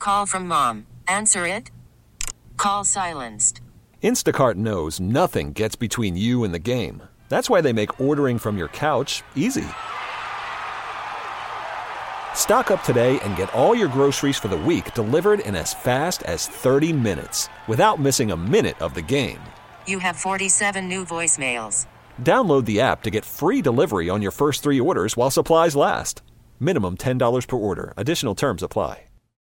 call from mom. Answer it. Call silenced. Instacart knows nothing gets between you and the game. That's why they make ordering from your couch easy. Stock up today and get all your groceries for the week delivered in as fast as 30 minutes without missing a minute of the game. You have 47 new voicemails. Download the app to get free delivery on your first 3 orders while supplies last. Minimum $10 per order. Additional terms apply.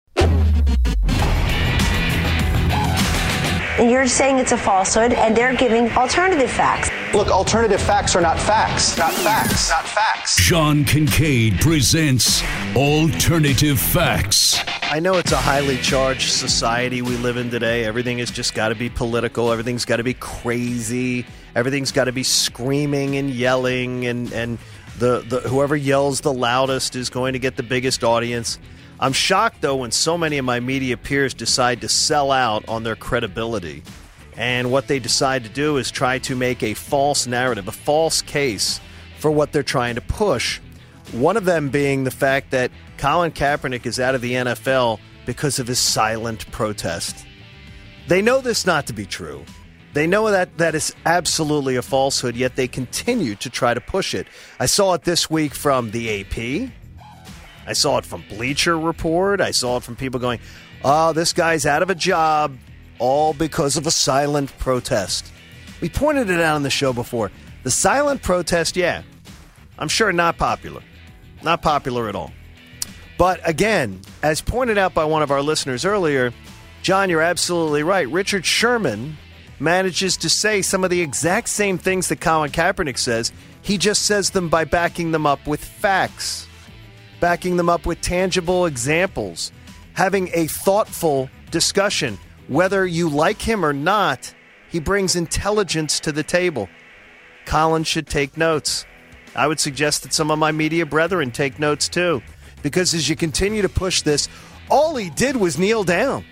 You're saying it's a falsehood, and they're giving alternative facts. Look, alternative facts are not facts. Not facts. Not facts. Sean Kincaid presents Alternative Facts. I know it's a highly charged society we live in today. Everything has just got to be political. Everything's got to be crazy. Everything's got to be screaming and yelling, and the whoever yells the loudest is going to get the biggest audience. I'm shocked, though, when so many of my media peers decide to sell out on their credibility. And what they decide to do is try to make a false narrative, a false case for what they're trying to push. One of them being the fact that Colin Kaepernick is out of the NFL because of his silent protest. They know this not to be true. They know that is absolutely a falsehood, yet they continue to try to push it. I saw it this week from the AP. I saw it from Bleacher Report. I saw it from people going, oh, this guy's out of a job, all because of a silent protest. We pointed it out on the show before. The silent protest, yeah, I'm sure not popular. Not popular at all. But again, as pointed out by one of our listeners earlier, John, you're absolutely right. Richard Sherman manages to say some of the exact same things that Colin Kaepernick says. He just says them by backing them up with facts. Backing them up with tangible examples, having a thoughtful discussion. Whether you like him or not, he brings intelligence to the table. Colin should take notes. I would suggest that some of my media brethren take notes too, because as you continue to push this, all he did was kneel down.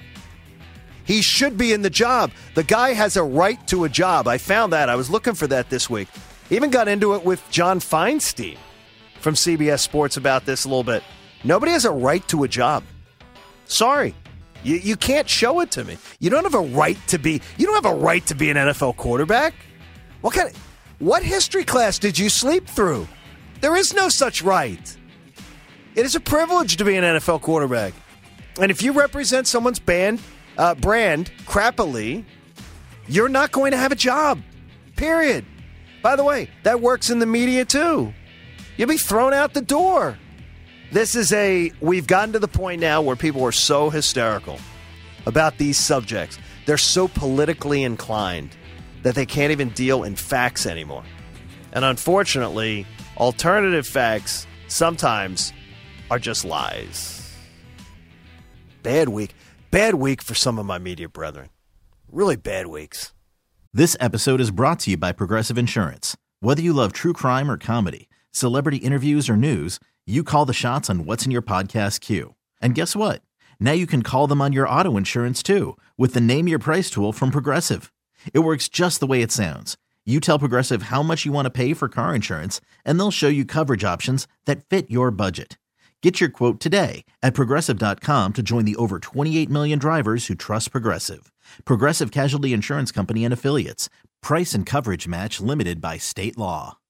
He should be in the job. The guy has a right to a job. I found that. I was looking for that this week. Even got into it with John Feinstein from CBS Sports about this a little bit. Nobody has a right to a job. Sorry. You can't show it to me. You don't have a right to be an NFL quarterback. What history class did you sleep through? There is no such right. It is a privilege to be an NFL quarterback. And if you represent someone's brand crappily, you're not going to have a job. Period. By the way, that works in the media too. You'll be thrown out the door. We've gotten to the point now where people are so hysterical about these subjects. They're so politically inclined that they can't even deal in facts anymore. And unfortunately, alternative facts sometimes are just lies. Bad week for some of my media brethren. Really bad weeks. This episode is brought to you by Progressive Insurance. Whether you love true crime or comedy, celebrity interviews or news, you call the shots on what's in your podcast queue. And guess what? Now you can call them on your auto insurance too with the Name Your Price tool from Progressive. It works just the way it sounds. You tell Progressive how much you want to pay for car insurance, and they'll show you coverage options that fit your budget. Get your quote today at Progressive.com to join the over 28 million drivers who trust Progressive. Progressive Casualty Insurance Company and Affiliates. Price and coverage match limited by state law.